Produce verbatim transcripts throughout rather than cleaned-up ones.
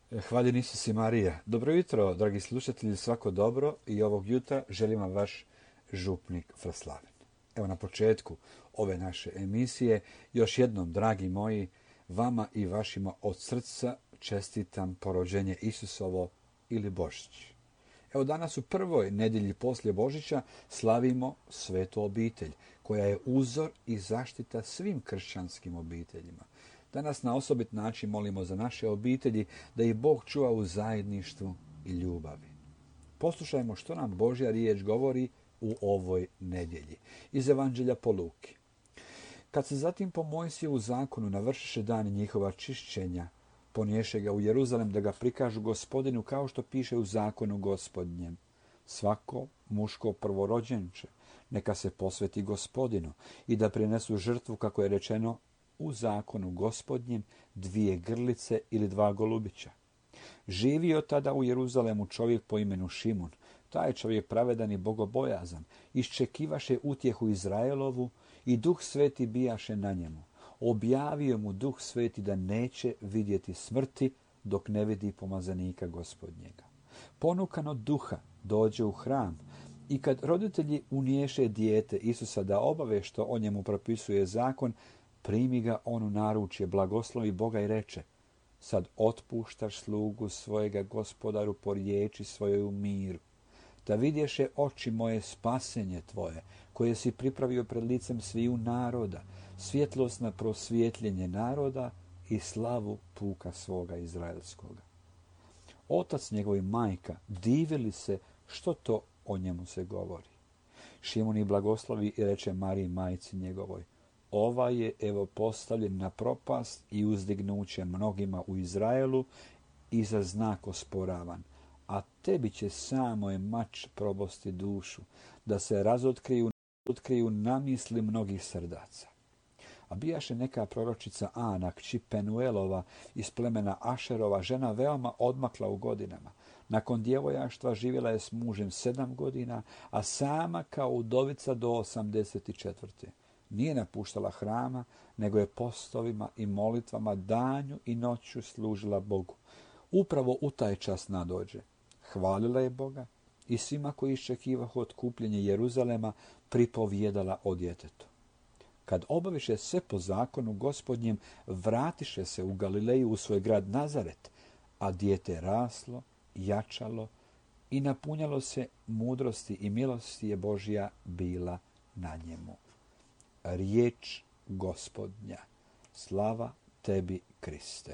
Hvaljen Isus i Marija. Dobro jutro, dragi slušatelji, svako dobro i ovog jutra želim vam vaš župnik Fraslaven. Evo na početku ove naše emisije, još jednom, dragi moji, vama i vašima od srca čestitam porođenje Isusovo ili Božić. Evo danas u prvoj nedjelji poslije Božića slavimo svetu obitelj, koja je uzor i zaštita svim kršćanskim obiteljima. Danas na osobit način molimo za naše obitelji da ih Bog čuva u zajedništvu i ljubavi. Poslušajmo što nam Božja riječ govori u ovoj nedjelji. Iz Evanđelja po Luki. Kad se zatim po Mojsijevu zakonu navršiše dani njihova čišćenja, poniješe ga u Jeruzalem da ga prikažu Gospodinu kao što piše u zakonu Gospodnjem. Svako muško prvorođenče neka se posveti Gospodinu i da prinesu žrtvu kako je rečeno u zakonu Gospodnjem dvije grlice ili dva golubića. Živio tada u Jeruzalemu čovjek po imenu Šimun. Taj čovjek pravedan i bogobojazan, iščekivaše utjehu Izraelovu i Duh Sveti bijaše na njemu. Objavio mu Duh Sveti da neće vidjeti smrti dok ne vidi pomazanika Gospodnjega. Ponukan od duha dođe u hram i kad roditelji uniješe dijete Isusa da obave što o njemu propisuje zakon, primi ga on u naručje, blagoslovi Boga i reče: sad otpuštaš slugu svojega Gospodaru po riječi svojoj u miru. Da vidješe oči moje spasenje tvoje, koje si pripravio pred licem sviju naroda, svjetlost na prosvjetljenje naroda i slavu puka svoga izraelskoga. Otac njegov i majka divili se što to o njemu se govori. Šimun ih blagoslovi i reče Mariji majci njegovoj: ova je evo postavljen na propast i uzdignuće mnogima u Izraelu i za znak osporavan, a tebi će samo je mač probosti dušu, da se razotkriju otkriju namisli mnogih srdaca. A bijaše neka proročica Ana, kći Penuelova iz plemena Ašerova, žena veoma odmakla u godinama. Nakon djevojaštva živjela je s mužem sedam godina, a sama kao udovica do osamdeset četvrte. Nije napuštala hrama, nego je postovima i molitvama danju i noću služila Bogu. Upravo u taj čas nadođe. Hvalila je Boga i svima koji iščekivahu otkupljenje Jeruzalema pripovjedala o djetetu. Kad obaviše sve po zakonu Gospodnjem, vratiše se u Galileju u svoj grad Nazaret, a dijete raslo, jačalo i napunjalo se mudrosti i milosti je Božja bila na njemu. Riječ Gospodnja. Slava tebi, Kriste.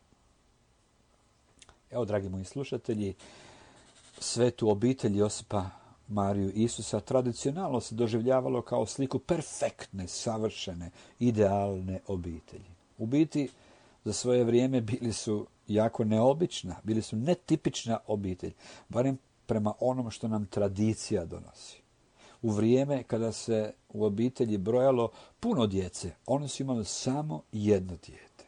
Evo, dragi moji slušatelji, svetu obitelj Josipa, Mariju i Isusa tradicionalno se doživljavalo kao sliku perfektne, savršene, idealne obitelji. U biti, za svoje vrijeme bili su jako neobična, bili su netipična obitelj, barem prema onom što nam tradicija donosi. U vrijeme kada se u obitelji brojalo puno djece, oni su imali samo jedno dijete.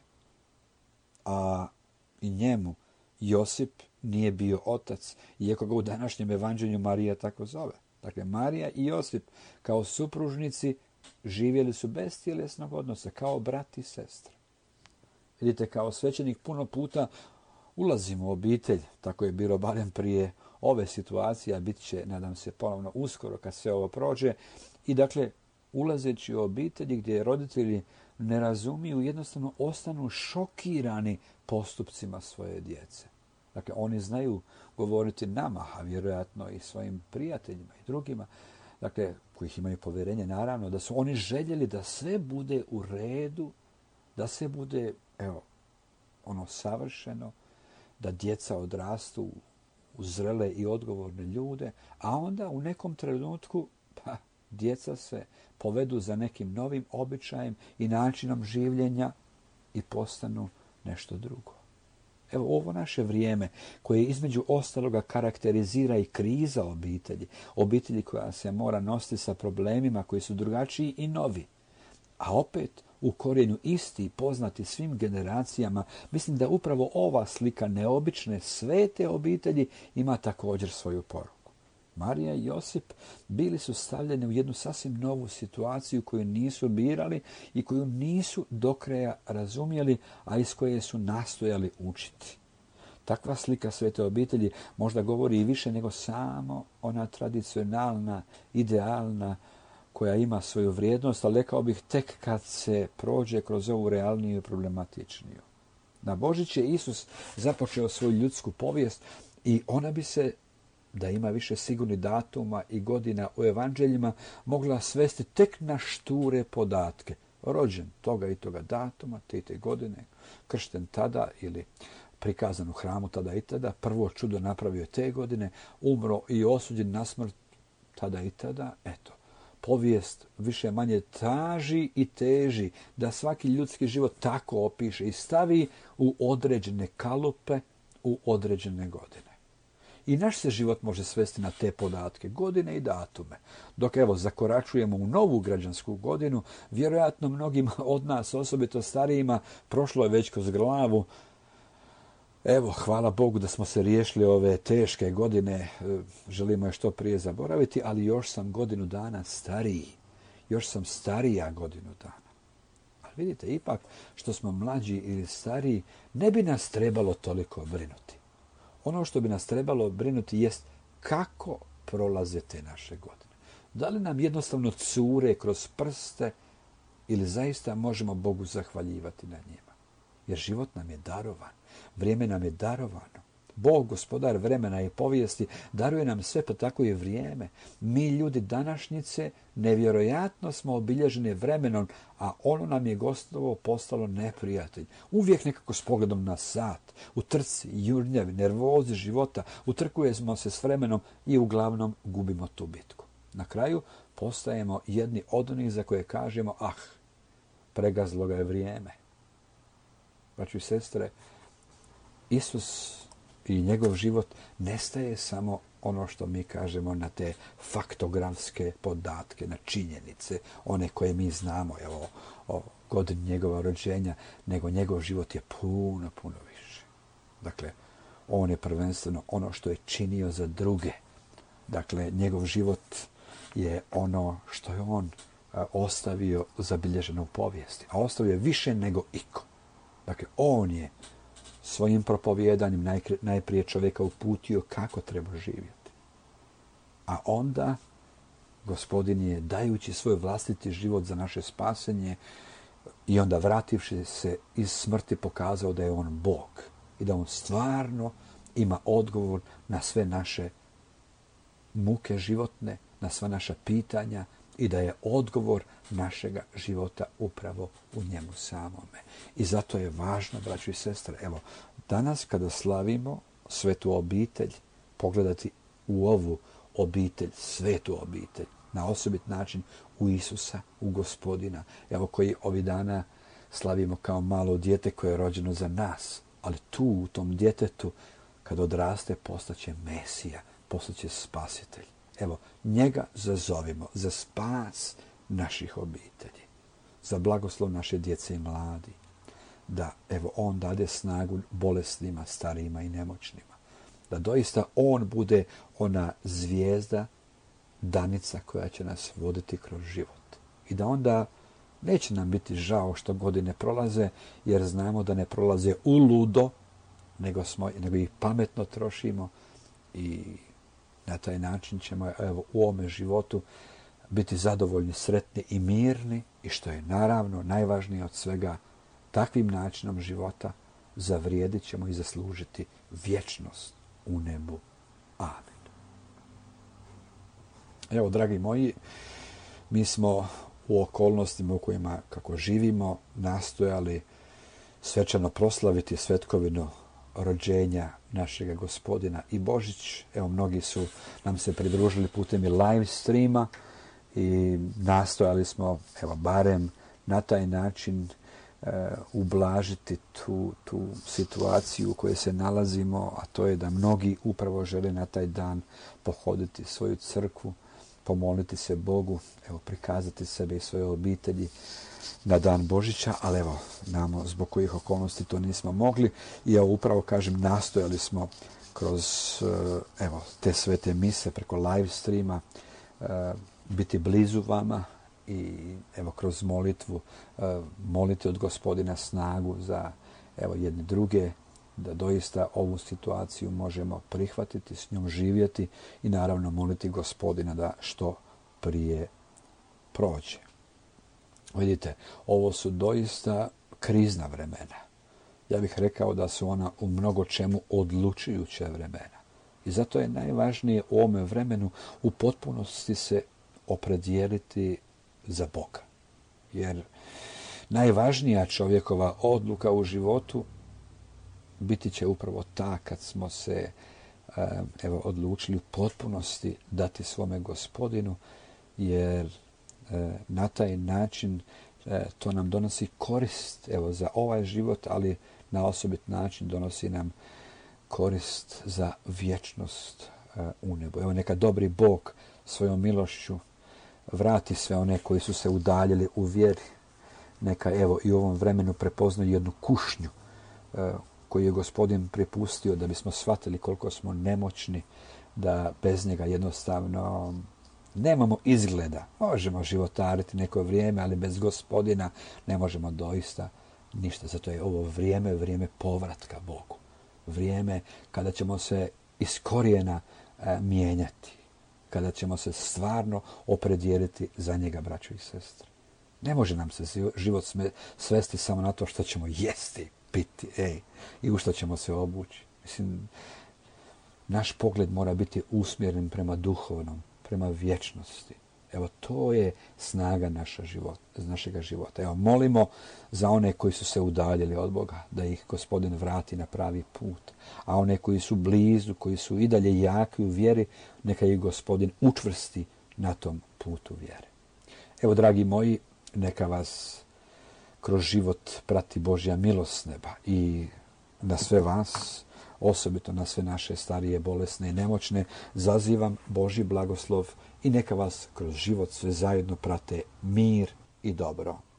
A i njemu Josip nije bio otac, iako ga u današnjem evanđelju Marija tako zove. Dakle, Marija i Josip kao supružnici živjeli su bez tjelesnog odnosa, kao brat i sestra. Vidite, kao svećenik puno puta ulazimo u obitelj, tako je bilo barem prije ove situacije, a bit će, nadam se, ponovno uskoro kad sve ovo prođe. I dakle, ulazeći u obitelji gdje roditelji ne razumiju, jednostavno ostanu šokirani postupcima svoje djece. Dakle, oni znaju govoriti nama, a vjerojatno i svojim prijateljima i drugima, dakle, kojih imaju povjerenje, naravno, da su oni željeli da sve bude u redu, da sve bude, evo, ono savršeno, da djeca odrastu u zrele i odgovorne ljude, a onda u nekom trenutku pa, djeca se povedu za nekim novim običajem i načinom življenja i postanu nešto drugo. Evo, ovo naše vrijeme koje između ostaloga karakterizira i kriza obitelji, obitelji koja se mora nositi sa problemima koji su drugačiji i novi, a opet u korijenu isti i poznati svim generacijama, mislim da upravo ova slika neobične svete obitelji ima također svoju poruku. Marija i Josip bili su stavljeni u jednu sasvim novu situaciju koju nisu birali i koju nisu do kraja razumjeli, a iz koje su nastojali učiti. Takva slika svete obitelji možda govori i više nego samo ona tradicionalna, idealna, koja ima svoju vrijednost, ali rekao bih tek kad se prođe kroz ovu realniju i problematičniju. Na Božić je Isus započeo svoju ljudsku povijest i ona bi se, da ima više sigurnih datuma i godina u evanđeljima, mogla svesti tek na šture podatke. Rođen toga i toga datuma, te i te godine, kršten tada ili prikazan u hramu tada i tada, prvo čudo napravio te godine, umro i osuđen na smrt tada i tada, eto. Povijest više manje traži i teži da svaki ljudski život tako opiše i stavi u određene kalupe, u određene godine. I naš se život može svesti na te podatke, godine i datume. Dok evo zakoračujemo u novu građansku godinu, vjerojatno mnogima od nas, osobito starijima, prošlo je već kroz glavu. Evo, hvala Bogu da smo se riješili ove teške godine, želimo je što prije zaboraviti, ali još sam godinu dana stariji. Još sam starija godinu dana. Ali vidite, ipak što smo mlađi ili stariji, ne bi nas trebalo toliko brinuti. Ono što bi nas trebalo brinuti jest kako prolaze te naše godine. Da li nam jednostavno cure kroz prste ili zaista možemo Bogu zahvaljivati na njima. Jer život nam je darovan. Vrijeme nam je darovano. Bog, gospodar vremena i povijesti, daruje nam sve, pa tako i vrijeme. Mi, ljudi današnjice, nevjerojatno smo obilježeni vremenom, a ono nam je gotovo postalo neprijatelj. Uvijek nekako s pogledom na sat, u trci, jurnjavi, nervozi života, utrkujemo se s vremenom i uglavnom gubimo tu bitku. Na kraju postajemo jedni od onih za koje kažemo, ah, pregazlo ga je vrijeme. Braćo i sestre, Isus i njegov život nestaje samo ono što mi kažemo na te faktografske podatke, na činjenice, one koje mi znamo, evo, o godini njegova rođenja, nego njegov život je puno, puno više. Dakle, on je prvenstveno ono što je činio za druge. Dakle, njegov život je ono što je on ostavio zabilježeno u povijesti, a ostavio je više nego iko. Dakle, on je svojim propovjedanjem najprije čovjeka uputio kako treba živjeti. A onda Gospodin je, dajući svoj vlastiti život za naše spasenje i onda vrativši se iz smrti, pokazao da je on Bog i da on stvarno ima odgovor na sve naše muke životne, na sva naša pitanja i da je odgovor našega života upravo u njemu samome. I zato je važno, braćo i sestre, evo, danas kada slavimo svetu obitelj, pogledati u ovu obitelj, svetu obitelj, na osobit način u Isusa, u Gospodina, evo koji ovih dana slavimo kao malo dijete koje je rođeno za nas, ali tu u tom djetetu kad odraste postaće Mesija, postaće spasitelj. Evo, njega zazovimo za spas naših obitelji, za blagoslov naše djece i mladi, da evo on dade snagu bolesnima, starijima i nemoćnima, da doista on bude ona zvijezda, danica koja će nas voditi kroz život. I da onda neće nam biti žao što godine prolaze, jer znamo da ne prolaze uludo, nego, smo, nego ih pametno trošimo i na taj način ćemo evo, u ovome životu biti zadovoljni, sretni i mirni i što je naravno najvažnije od svega, takvim načinom života zavrijedit ćemo i zaslužiti vječnost u nebu. Amen. Evo, dragi moji, mi smo u okolnostima u kojima, kako živimo, nastojali svečano proslaviti svetkovinu rođenja našega Gospodina i Božić. Evo, mnogi su nam se pridružili putem i live streama i nastojali smo, evo, barem na taj način e, ublažiti tu, tu situaciju u kojoj se nalazimo, a to je da mnogi upravo žele na taj dan pohoditi svoju crkvu, pomoliti se Bogu, evo, prikazati sebe i svoje obitelji na dan Božića, ali evo, namo zbog kojih okolnosti to nismo mogli. I evo, upravo kažem, nastojali smo kroz evo, te svete mise preko live streama biti blizu vama i evo, kroz molitvu moliti od Gospodina snagu za evo, jedne druge, da doista ovu situaciju možemo prihvatiti, s njom živjeti i naravno moliti Gospodina da što prije prođe. Vidite, ovo su doista krizna vremena. Ja bih rekao da su ona u mnogo čemu odlučujuća vremena. I zato je najvažnije u ovome vremenu u potpunosti se opredijeliti za Boga. Jer najvažnija čovjekova odluka u životu biti će upravo ta kad smo se evo, odlučili u potpunosti dati svome Gospodinu, jer na taj način to nam donosi korist evo, za ovaj život, ali na osobit način donosi nam korist za vječnost u nebu. Evo neka dobri Bog svojom milošću vrati sve one koji su se udaljili u vjeri. Neka evo i u ovom vremenu prepoznaju jednu kušnju koju je Gospodin prepustio da bismo shvatili koliko smo nemoćni, da bez njega jednostavno nemamo izgleda. Možemo životariti neko vrijeme, ali bez Gospodina ne možemo doista ništa. Zato je ovo vrijeme, vrijeme povratka Bogu. Vrijeme kada ćemo se iz korijena e, mijenjati. Kada ćemo se stvarno opredijeliti za njega, braćo i sestre. Ne može nam se život svesti samo na to što ćemo jesti, piti, ej, i u što ćemo se obući. Mislim, naš pogled mora biti usmjeren prema duhovnom, prema vječnosti. Evo, to je snaga naša život, našega života. Evo, molimo za one koji su se udaljili od Boga, da ih Gospodin vrati na pravi put. A one koji su blizu, koji su i dalje jaki u vjeri, neka ih Gospodin učvrsti na tom putu vjere. Evo, dragi moji, neka vas kroz život prati Božja milost s neba i na sve vas, osobito na sve naše starije, bolesne i nemoćne, zazivam Božji blagoslov i neka vas kroz život sve zajedno prate mir i dobro.